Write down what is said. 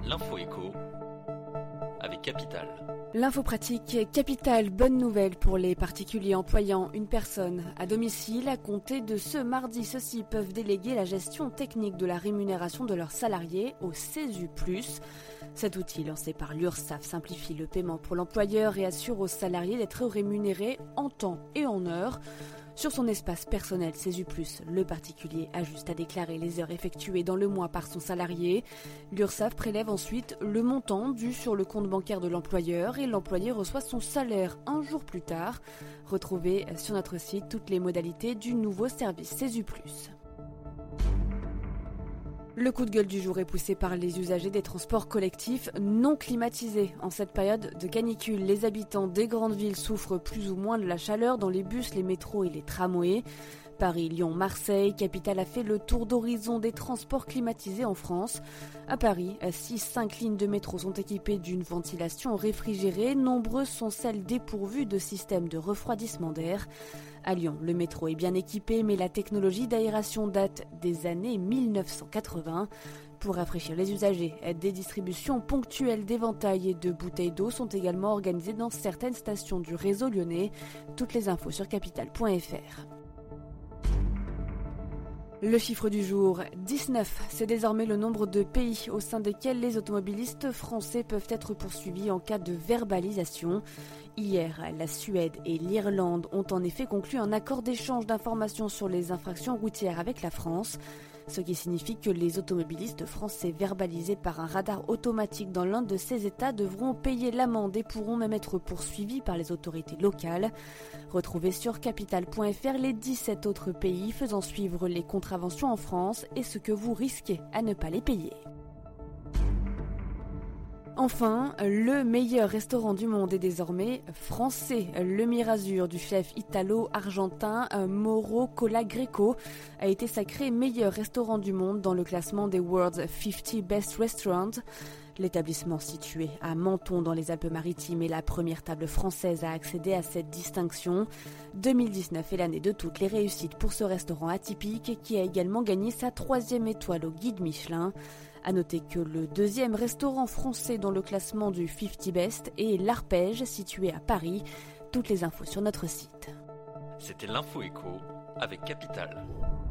L'info éco avec Capital. L'info pratique Capital, bonne nouvelle pour les particuliers employant une personne à domicile. À compter de ce mardi, ceux-ci peuvent déléguer la gestion technique de la rémunération de leurs salariés au CESU+. Cet outil lancé par l'URSSAF simplifie le paiement pour l'employeur et assure aux salariés d'être rémunérés en temps et en heure. Sur son espace personnel CESU+, le particulier a juste à déclarer les heures effectuées dans le mois par son salarié. L'URSSAF prélève ensuite le montant dû sur le compte bancaire de l'employeur et l'employé reçoit son salaire un jour plus tard. Retrouvez sur notre site toutes les modalités du nouveau service CESU+. Le coup de gueule du jour est poussé par les usagers des transports collectifs non climatisés. En cette période de canicule, les habitants des grandes villes souffrent plus ou moins de la chaleur dans les bus, les métros et les tramways. Paris, Lyon, Marseille, capitale a fait le tour d'horizon des transports climatisés en France. À Paris, 5 lignes de métro sont équipées d'une ventilation réfrigérée. Nombreuses sont celles dépourvues de systèmes de refroidissement d'air. À Lyon, le métro est bien équipé, mais la technologie d'aération date des années 1980. Pour rafraîchir les usagers, des distributions ponctuelles d'éventails et de bouteilles d'eau sont également organisées dans certaines stations du réseau lyonnais. Toutes les infos sur capital.fr. Le chiffre du jour, 19, c'est désormais le nombre de pays au sein desquels les automobilistes français peuvent être poursuivis en cas de verbalisation. Hier, la Suède et l'Irlande ont en effet conclu un accord d'échange d'informations sur les infractions routières avec la France, ce qui signifie que les automobilistes français verbalisés par un radar automatique dans l'un de ces États devront payer l'amende et pourront même être poursuivis par les autorités locales. Retrouvez sur capital.fr les 17 autres pays faisant suivre les contraventions en France et ce que vous risquez à ne pas les payer. Enfin, le meilleur restaurant du monde est désormais français. Le Mirazur du chef italo-argentin Mauro Colagreco a été sacré meilleur restaurant du monde dans le classement des World's 50 Best Restaurants. L'établissement situé à Menton dans les Alpes-Maritimes est la première table française à accéder à cette distinction. 2019 est l'année de toutes les réussites pour ce restaurant atypique qui a également gagné sa 3e étoile au guide Michelin. À noter que le 2e restaurant français dans le classement du 50 Best est l'Arpège situé à Paris. Toutes les infos sur notre site. C'était l'info éco avec Capital.